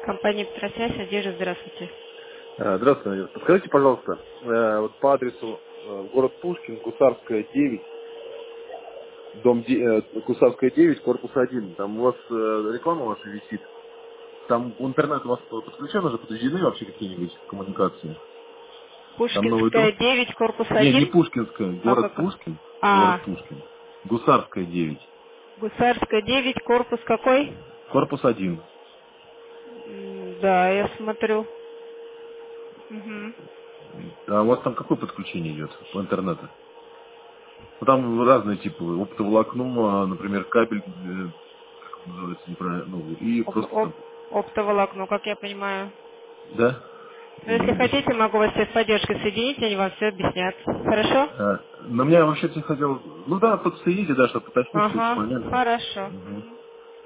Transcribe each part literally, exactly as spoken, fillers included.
Компания «Петросвязь», Надежда, здравствуйте. Э, Здравствуйте, Надежда. Подскажите, пожалуйста, э, вот по адресу э, город Пушкин, Гусарская, девять, дом де- э, Гусарская, девять, корпус один. Там у вас э, реклама ваша висит. Там интернет у вас подключен, уже подведены вообще какие-нибудь коммуникации? Там новый Пушкинская, дом? девять, корпус Не, не один. Пушкинская, А город как? Пушкин, город А, Пушкин. Гусарская, девять, Гусарская, девять, корпус какой? корпус один. М, Да, я смотрю. Мгм. А у вас там какое подключение идет по интернету? Ну, там разные типы, оптоволокно, а, например, кабель, э, как он называется, неправильно, ну, и Оп- просто там, оп- оптоволокно, как я понимаю. да? Но если Мгм. хотите, могу вас с поддержкой соединить, они вам все объяснят. Хорошо? А, но меня вообще-то хотел, ну да, подсоедините, да, чтобы уточнить все эти Ага, моменты. хорошо. Мгм. Мгм.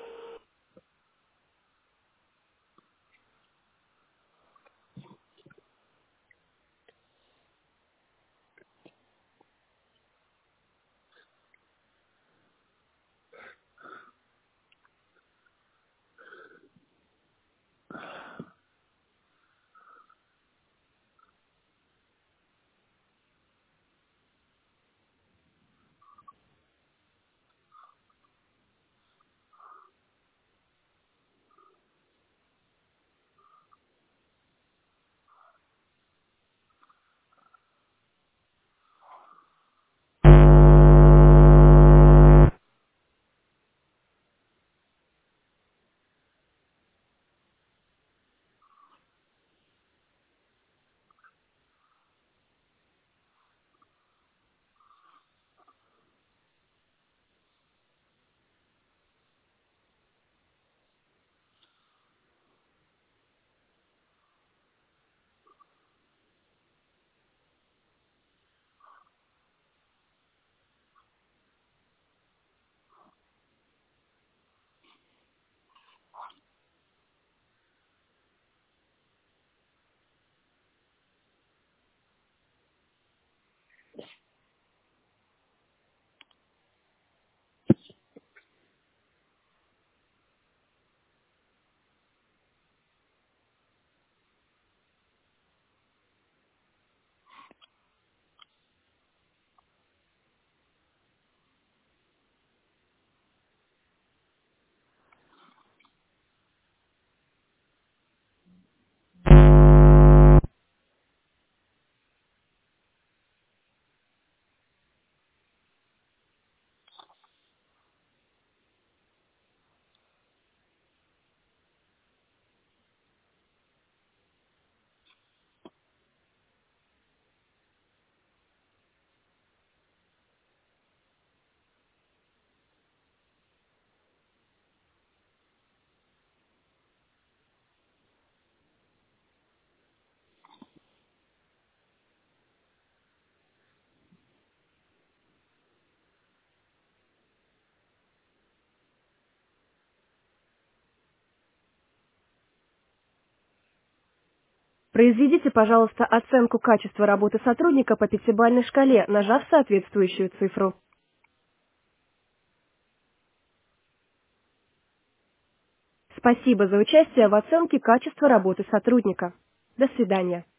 Произведите, пожалуйста, оценку качества работы сотрудника по пятибалльной шкале, нажав соответствующую цифру. Спасибо за участие в оценке качества работы сотрудника. До свидания.